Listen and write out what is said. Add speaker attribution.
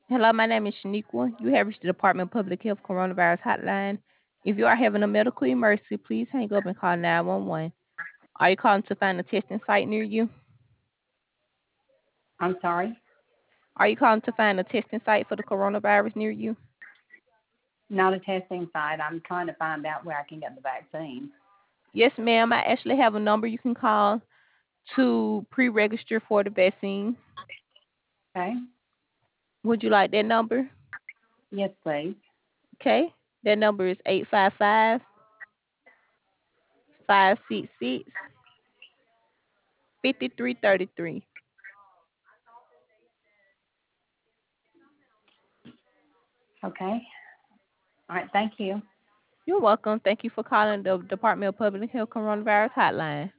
Speaker 1: Hello, my name is Shaniqua. You have reached the Department of Public Health Coronavirus Hotline. If you are having a medical emergency, please hang up and call 911. Are you calling to find a testing site near you?
Speaker 2: I'm sorry,
Speaker 1: Are you calling to find a testing site for the coronavirus near you?
Speaker 2: not a testing site. I'm trying to find out where I can get the vaccine.
Speaker 1: Yes, ma'am. I actually have a number you can call to pre-register for the vaccine.
Speaker 2: Okay?
Speaker 1: Would you like that number?
Speaker 2: Yes, please.
Speaker 1: Okay. That number is 855-566-5333.
Speaker 2: Okay. All right. Thank you.
Speaker 1: You're welcome. Thank you for calling the Department of Public Health Coronavirus Hotline.